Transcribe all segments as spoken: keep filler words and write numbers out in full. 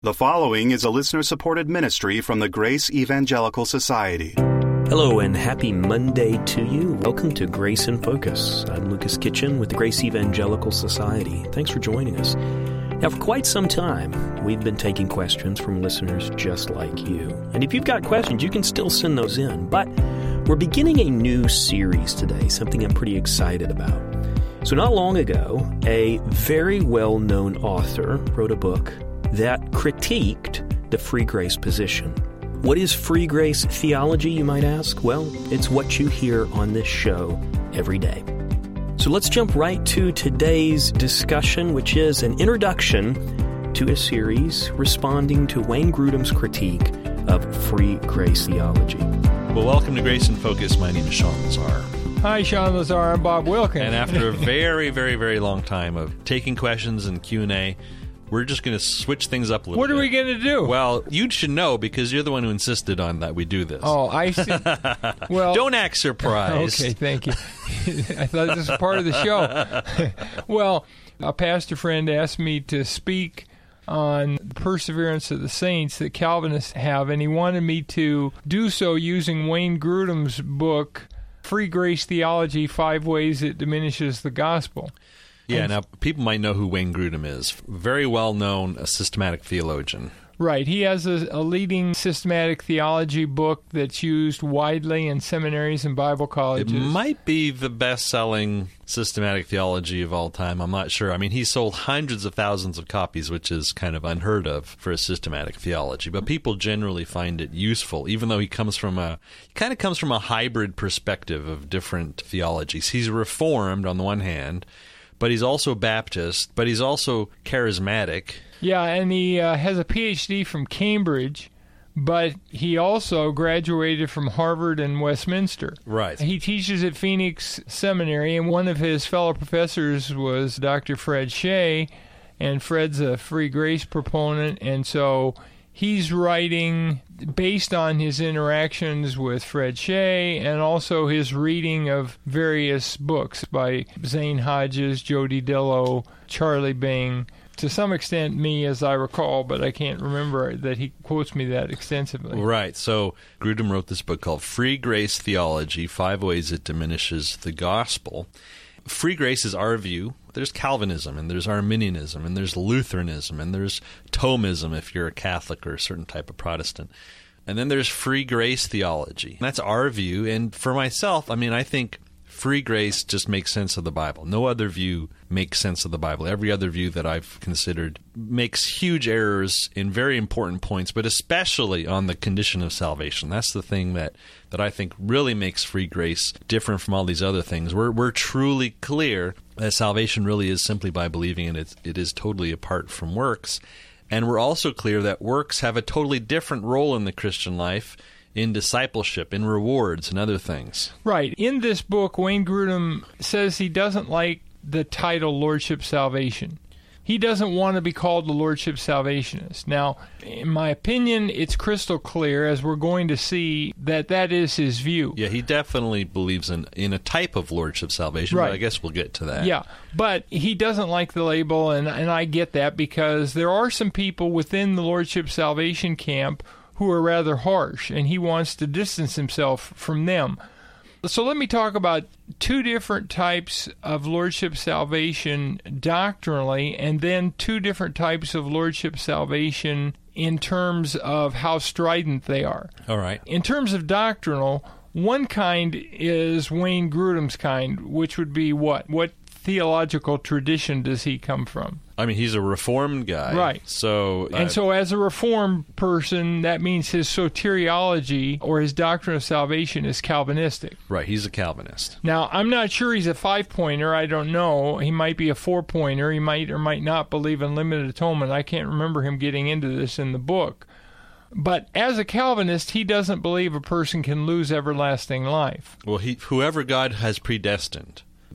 The following is a listener-supported ministry from the Grace Evangelical Society. Hello and happy Monday to you. Welcome to Grace in Focus. I'm Lucas Kitchen with the Grace Evangelical Society. Thanks for joining us. Now, for quite some time, we've been taking questions from listeners just like you. And if you've got questions, you can still send those in. But we're beginning a new series today, something I'm pretty excited about. So not long ago, a very well-known author wrote a book that critiqued the free grace position. What is free grace theology, you might ask? Well, it's what you hear on this show every day. So let's jump right to today's discussion, which is an introduction to a series responding to Wayne Grudem's critique of free grace theology. Well, welcome to Grace in Focus. My name is Sean Lazar. Hi, Sean Lazar. I'm Bob Wilkins. And after a very, very, very long time of taking questions and Q and A, we're just going to switch things up a little what bit. What are we going to do? Well, you should know because you're the one who insisted on that we do this. Oh, I see. Well, don't act surprised. Okay, thank you. I thought this was part of the show. Well, a pastor friend asked me to speak on the perseverance of the saints that Calvinists have, and he wanted me to do so using Wayne Grudem's book, Free Grace Theology, Five Ways It Diminishes the Gospel. Yeah, now people might know who Wayne Grudem is. Very well-known, a systematic theologian. Right. He has a, a leading systematic theology book that's used widely in seminaries and Bible colleges. It might be the best-selling systematic theology of all time. I'm not sure. I mean, he sold hundreds of thousands of copies, which is kind of unheard of for a systematic theology. But people generally find it useful, even though he comes from a he kind of comes from a hybrid perspective of different theologies. He's Reformed on the one hand, but he's also Baptist, but he's also charismatic. Yeah, and he uh, has a P H D from Cambridge, but he also graduated from Harvard and Westminster. Right. He teaches at Phoenix Seminary, and one of his fellow professors was Doctor Fred Shea, and Fred's a free grace proponent, and so he's writing based on his interactions with Fred Shea and also his reading of various books by Zane Hodges, Jody Dillow, Charlie Bing, to some extent me, as I recall, but I can't remember that he quotes me that extensively. Right. So Grudem wrote this book called Free Grace Theology, Five Ways It Diminishes the Gospel. Free grace is our view. There's Calvinism, and there's Arminianism, and there's Lutheranism, and there's Thomism if you're a Catholic or a certain type of Protestant. And then there's free grace theology. That's our view. And for myself, I mean, I think free grace just makes sense of the Bible. No other view makes sense of the Bible. Every other view that I've considered makes huge errors in very important points, but especially on the condition of salvation. That's the thing that, that I think really makes free grace different from all these other things. We're we're truly clear that salvation really is simply by believing in it. It is totally apart from works. And we're also clear that works have a totally different role in the Christian life, in discipleship, in rewards, and other things. Right. In this book, Wayne Grudem says he doesn't like the title Lordship Salvation. He doesn't want to be called the Lordship Salvationist. Now, in my opinion, it's crystal clear, as we're going to see, that that is his view. Yeah, he definitely believes in, in a type of Lordship Salvation, right. But I guess we'll get to that. Yeah, but he doesn't like the label, and, and I get that, because there are some people within the Lordship Salvation camp who are rather harsh, and he wants to distance himself from them. So let me talk about two different types of Lordship salvation doctrinally, and then two different types of Lordship salvation in terms of how strident they are. All right. In terms of doctrinal, one kind is Wayne Grudem's kind, which would be what? What theological tradition does he come from? I mean, he's a Reformed guy. Right. So, uh, and so as a Reformed person, that means his soteriology or his doctrine of salvation is Calvinistic. Right, he's a Calvinist. Now, I'm not sure he's a five-pointer. I don't know. He might be a four-pointer. He might or might not believe in limited atonement. I can't remember him getting into this in the book. But as a Calvinist, he doesn't believe a person can lose everlasting life. Well, he, whoever God has predestined,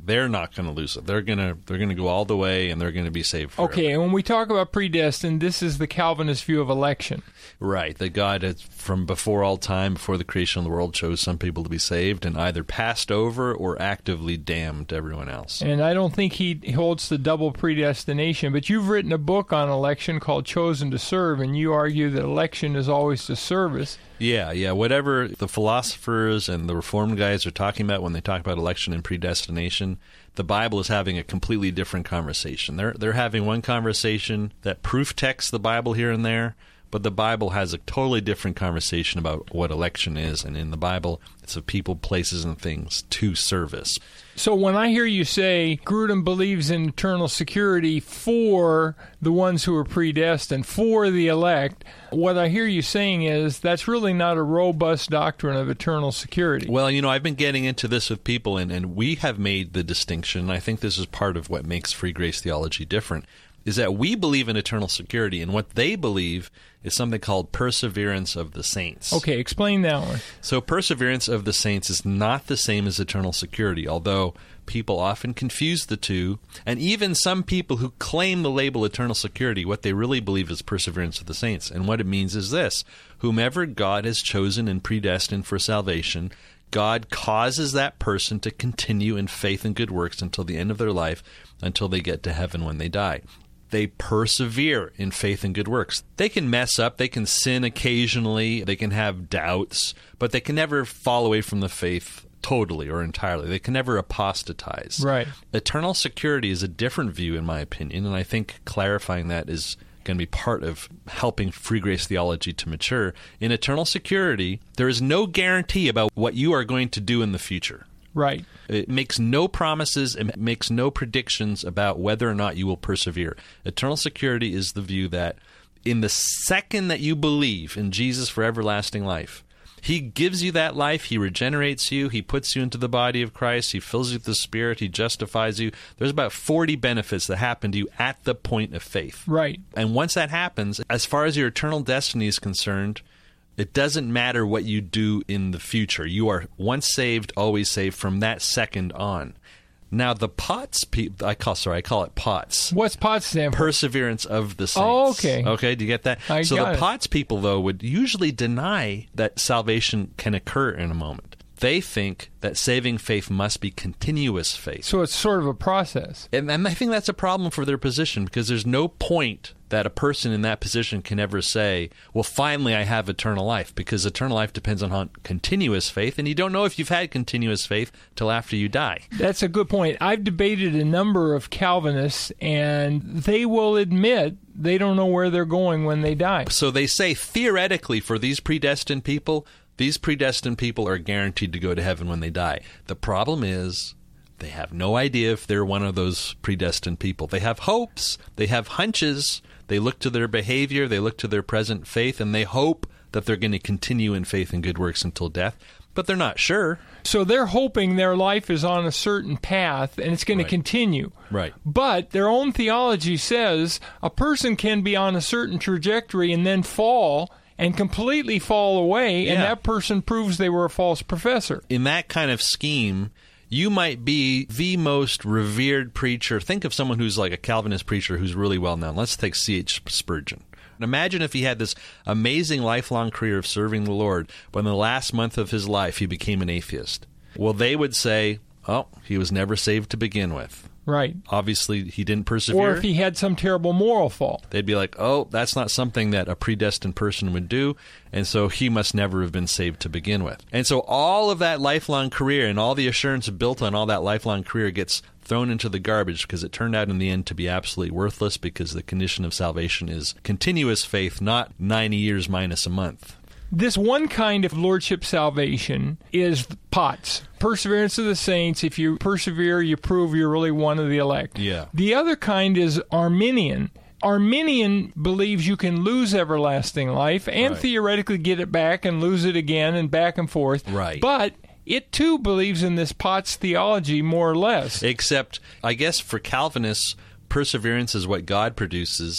they're not going to lose it. They're going to they're going to go all the way, and they're going to be saved forever. Okay, and when we talk about predestined, this is the Calvinist view of election. Right, that God has, from before all time, before the creation of the world, chose some people to be saved and either passed over or actively damned everyone else. And I don't think he holds the double predestination, but you've written a book on election called Chosen to Serve, and you argue that election is always to service. Yeah, yeah. Whatever the philosophers and the Reformed guys are talking about when they talk about election and predestination, the Bible is having a completely different conversation. They're they're having one conversation that proof texts the Bible here and there, but the Bible has a totally different conversation about what election is, and in the Bible, it's of people, places, and things to service. So when I hear you say Grudem believes in eternal security for the ones who are predestined, for the elect, what I hear you saying is that's really not a robust doctrine of eternal security. Well, you know, I've been getting into this with people, and, and we have made the distinction, and I think this is part of what makes free grace theology different, is that we believe in eternal security, and what they believe is something called perseverance of the saints. Okay, explain that one. So perseverance of the saints is not the same as eternal security, although people often confuse the two, and even some people who claim the label eternal security, what they really believe is perseverance of the saints. And what it means is this: whomever God has chosen and predestined for salvation, God causes that person to continue in faith and good works until the end of their life, until they get to heaven when they die. They persevere in faith and good works. They can mess up, they can sin occasionally, they can have doubts, but they can never fall away from the faith totally or entirely. They can never apostatize. Right. Eternal security is a different view, in my opinion, and I think clarifying that is going to be part of helping free grace theology to mature. In eternal security, there is no guarantee about what you are going to do in the future. Right. It makes no promises, it makes no predictions about whether or not you will persevere. Eternal security is the view that in the second that you believe in Jesus for everlasting life, He gives you that life, He regenerates you, He puts you into the body of Christ, He fills you with the Spirit, He justifies you. There's about forty benefits that happen to you at the point of faith. Right. And once that happens, as far as your eternal destiny is concerned, it doesn't matter what you do in the future. You are once saved, always saved from that second on. Now, the POTS people, I call, sorry, I call it POTS. What's POTS stand for? Perseverance of the saints. Oh, okay. Okay, do you get that? I so got the it. POTS people, though, would usually deny that salvation can occur in a moment. They think that saving faith must be continuous faith. So it's sort of a process. And, and I think that's a problem for their position, because there's no point that a person in that position can ever say, well, finally I have eternal life, because eternal life depends on continuous faith, and you don't know if you've had continuous faith till after you die. That's a good point. I've debated a number of Calvinists, and they will admit they don't know where they're going when they die. So they say, theoretically, for these predestined people, these predestined people are guaranteed to go to heaven when they die. The problem is they have no idea if they're one of those predestined people. They have hopes. They have hunches. They look to their behavior. They look to their present faith, and they hope that they're going to continue in faith and good works until death. But they're not sure. So they're hoping their life is on a certain path and it's going Right. to continue. Right. But their own theology says a person can be on a certain trajectory and then fall and completely fall away, and Yeah. that person proves they were a false professor. In that kind of scheme, you might be the most revered preacher. Think of someone who's like a Calvinist preacher who's really well known. Let's take C H Spurgeon. Imagine if he had this amazing lifelong career of serving the Lord, but in the last month of his life he became an atheist. Well, they would say, oh, he was never saved to begin with. Right. Obviously, he didn't persevere. Or if he had some terrible moral fault. They'd be like, oh, that's not something that a predestined person would do, and so he must never have been saved to begin with. And so all of that lifelong career and all the assurance built on all that lifelong career gets thrown into the garbage, because it turned out in the end to be absolutely worthless, because the condition of salvation is continuous faith, not ninety years minus a month. This one kind of lordship salvation is POTS, perseverance of the saints. If you persevere, you prove you're really one of the elect. Yeah. The other kind is Arminian. Arminian believes you can lose everlasting life and Right. theoretically get it back and lose it again and back and forth. Right. But it too believes in this POTS theology more or less. Except, I guess for Calvinists, perseverance is what God produces,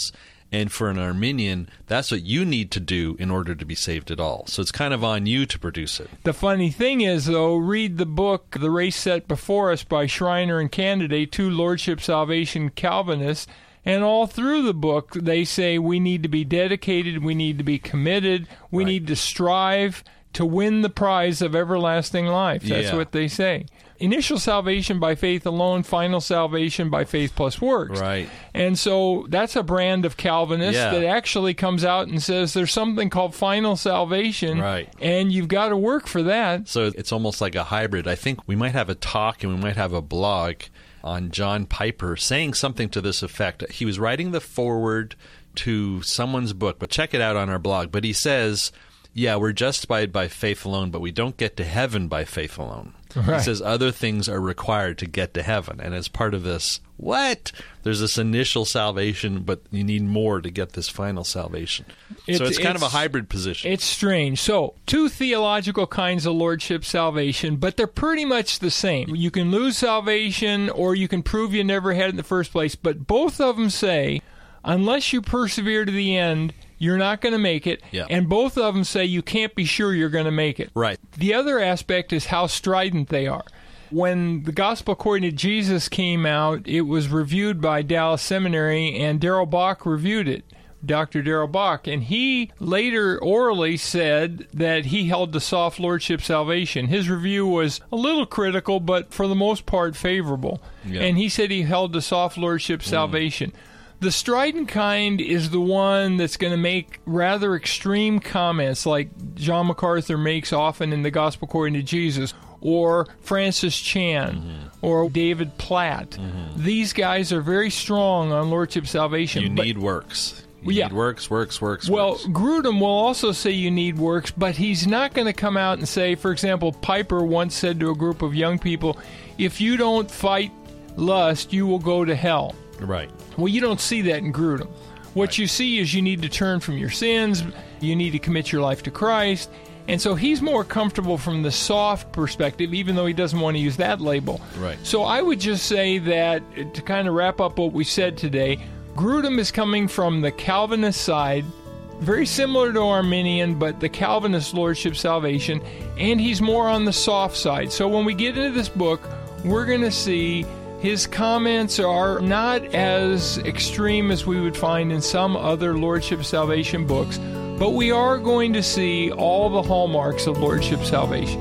And for an Arminian, that's what you need to do in order to be saved at all. So it's kind of on you to produce it. The funny thing is, though, read the book, The Race Set Before Us by Schreiner and Candidate, two Lordship Salvation Calvinists, and all through the book, they say we need to be dedicated, we need to be committed, we Right. need to strive to win the prize of everlasting life. That's Yeah. what they say. Initial salvation by faith alone, final salvation by faith plus works. Right. And so that's a brand of Calvinist Yeah. that actually comes out and says there's something called final salvation, Right. and you've got to work for that. So it's almost like a hybrid. I think we might have a talk and we might have a blog on John Piper saying something to this effect. He was writing the foreword to someone's book, but check it out on our blog. But he says, yeah, we're justified by faith alone, but we don't get to heaven by faith alone. Right. He says other things are required to get to heaven. And as part of this, what? There's this initial salvation, but you need more to get this final salvation. It's- so it's kind of a it's- hybrid position. It's strange. So, two theological kinds of lordship salvation, but they're pretty much the same. You can lose salvation or you can prove you never had it in the first place, but both of them say, unless you persevere to the end, you're not going to make it. Yeah. And both of them say you can't be sure you're going to make it. Right. The other aspect is how strident they are. When the Gospel According to Jesus came out, it was reviewed by Dallas Seminary, and Darrell Bock reviewed it, Doctor Darrell Bock. And he later orally said that he held to soft lordship salvation. His review was a little critical, but for the most part favorable. Yeah. And he said he held to soft lordship salvation. The strident kind is the one that's going to make rather extreme comments like John MacArthur makes often in the Gospel According to Jesus, or Francis Chan, Mm-hmm. or David Platt. Mm-hmm. These guys are very strong on lordship salvation. You but- need works. You Yeah. need works, works, works, Well, works. Grudem will also say you need works, but he's not going to come out and say, for example, Piper once said to a group of young people, if you don't fight lust, you will go to hell. Right. Well, you don't see that in Grudem. What Right. you see is you need to turn from your sins, you need to commit your life to Christ, and so he's more comfortable from the soft perspective, even though he doesn't want to use that label. Right. So I would just say that, to kind of wrap up what we said today, Grudem is coming from the Calvinist side, very similar to Arminian, but the Calvinist lordship salvation, and he's more on the soft side. So when we get into this book, we're going to see his comments are not as extreme as we would find in some other lordship salvation books, but we are going to see all the hallmarks of lordship salvation.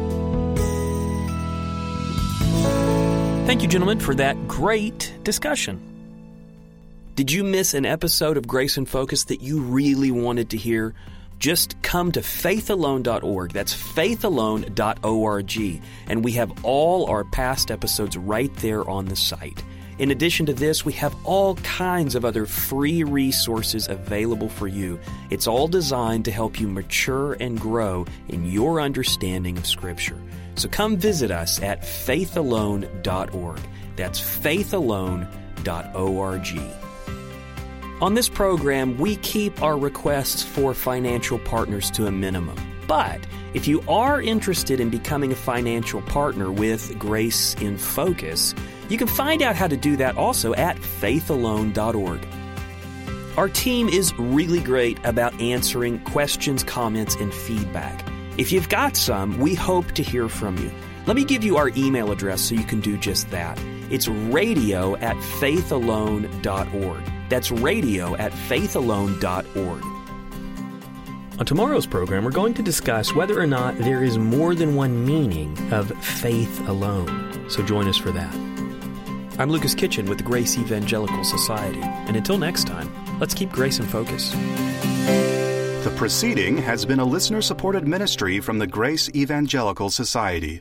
Thank you, gentlemen, for that great discussion. Did you miss an episode of Grace in Focus that you really wanted to hear? Just come to faith alone dot org. That's faith alone dot org. And we have all our past episodes right there on the site. In addition to this, we have all kinds of other free resources available for you. It's all designed to help you mature and grow in your understanding of Scripture. So come visit us at faith alone dot org. That's faith alone dot org. On this program, we keep our requests for financial partners to a minimum. But if you are interested in becoming a financial partner with Grace in Focus, you can find out how to do that also at faith alone dot org. Our team is really great about answering questions, comments, and feedback. If you've got some, we hope to hear from you. Let me give you our email address so you can do just that. It's radio at faith alone dot org. That's radio at faith alone dot org. On tomorrow's program, we're going to discuss whether or not there is more than one meaning of faith alone. So join us for that. I'm Lucas Kitchen with the Grace Evangelical Society. And until next time, let's keep Grace in Focus. The proceeding has been a listener-supported ministry from the Grace Evangelical Society.